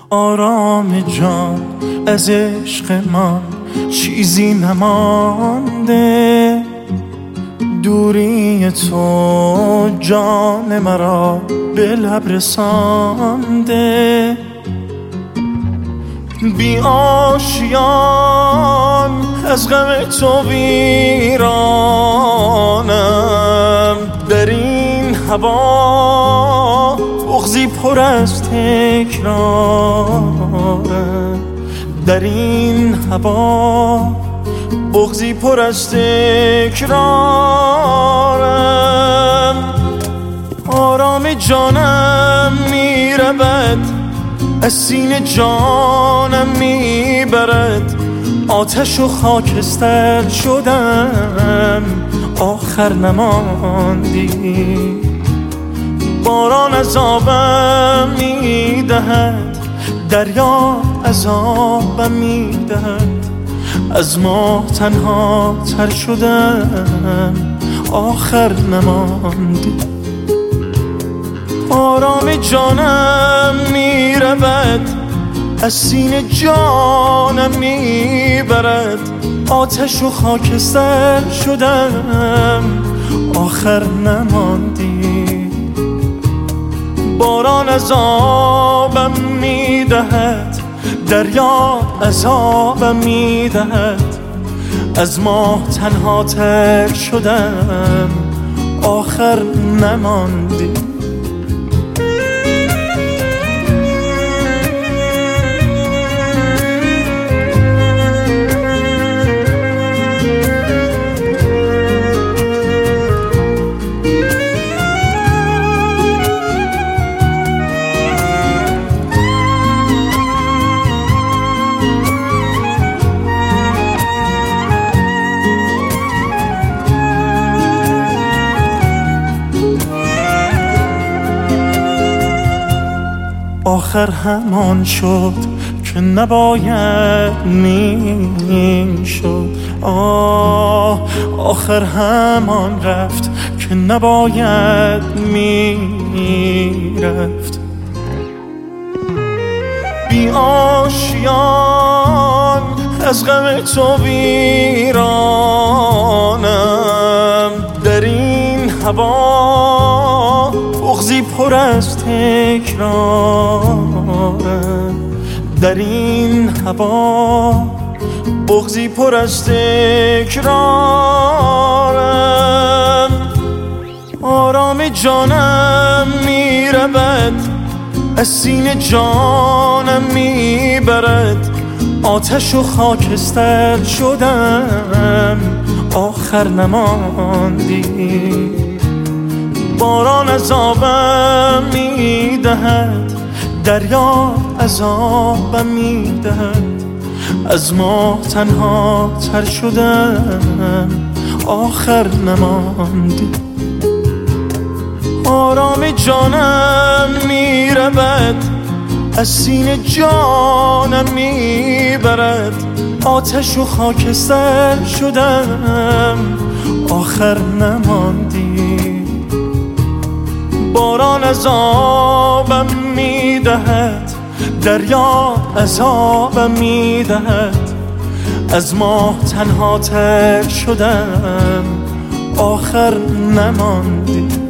آرام جان از عشق من چیزی نمانده، دوری تو جان مرا به لب رسانده. بی آشیان از غم تو ویرانم، در این هوا بغضی پر از تکرارم، در این هوا بغضی پر از تکرارم. آرام جانم میرود از سینه جانم میبرد، آتش و خاکستر شدم آخر نماندی. باران عذابم میدهد، دریا عذابم میدهد، از ما تنها تر شدم آخر نماندی. آرام جانم میرود از سینه جانم میبرد، آتش و خاکستر شدم آخر نماندی. باران عذابم میدهد، دریا عذابم میدهد، از ما تنها تر شدم آخر نماندی. آخر همان شد که نباید میشد، آخر همان رفت که نباید میرفت. بی آشیان از غم تو ویرانم، در این هوا بغضی پر از تکرارم، در این هوا بغضی پر از تکرارم. آرام جانم میرود از سینه جانم میبرد، آتش و خاکستر شدم آخر نماندی. باران عذابم میدهد، دریا عذابم میدهد، از ما تنها تر شدم آخر نماندی. آرام جانم میرود از سینه جانم میبرد، آتش و خاکستر شدم آخر نماندی. باران عذابم میدهد، دریا عذابم میدهد، از ما تنها تر شدم آخر نماندی.